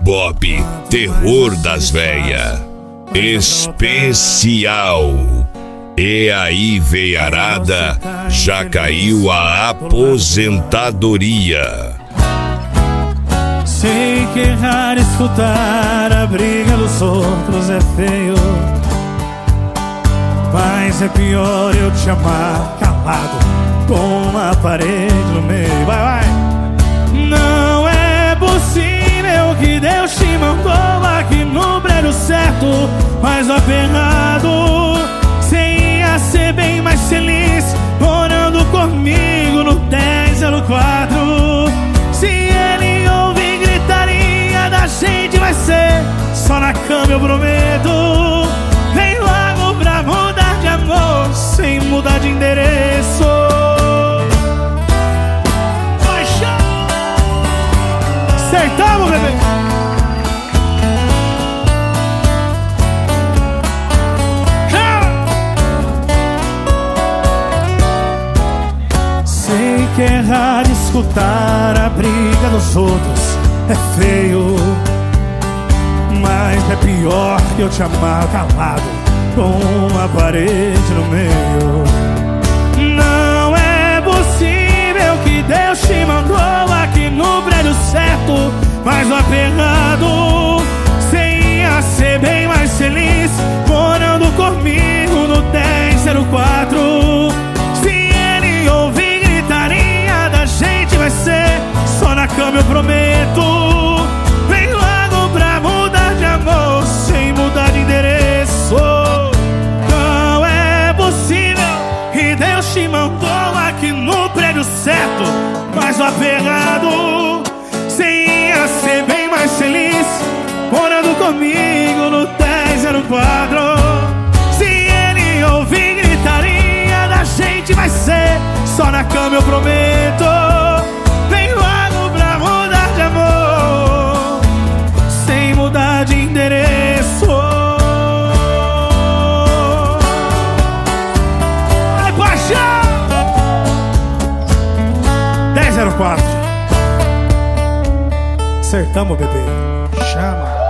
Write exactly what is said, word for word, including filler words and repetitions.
Bob, terror das véia. Especial. E aí, veiarada, já caiu a aposentadoria. Sei que errar escutar a briga dos outros é feio, mas é pior eu te amar calado, com uma parede no meio. Vai, vai! Não é possível que Deus te mandou aqui no prédio certo, mas o aperrado. Você ia ser bem mais feliz morando comigo no dez zero quatro. Se ele ouvir gritaria da gente, vai ser só na cama, eu prometo. Vem logo pra mudar de amor, sem mudar de endereço. Acertamos, bebê! Sei que é errar escutar a briga dos outros é feio, mas é pior que eu te amar calado, com uma parede no meio. Não é possível que Deus te mandou aqui no prédio certo, mas o aperrado. Você ia ser bem mais feliz morando comigo no dez zero quatro. Se ele ouvir gritaria da gente, vai ser só na cama, eu prometo. Vem logo pra mudar de amor, sem mudar de endereço. Não é possível que Deus te mandou aqui no prédio certo, mas o apegado. Você ia ser bem mais feliz morando comigo no dez zero quatro. Se ele ouvir gritaria da gente, vai ser só na cama, eu prometo. Vem logo pra mudar de amor, sem mudar de endereço. Ai, paixão! dez zero quatro. Acertamos, bebê. Chama.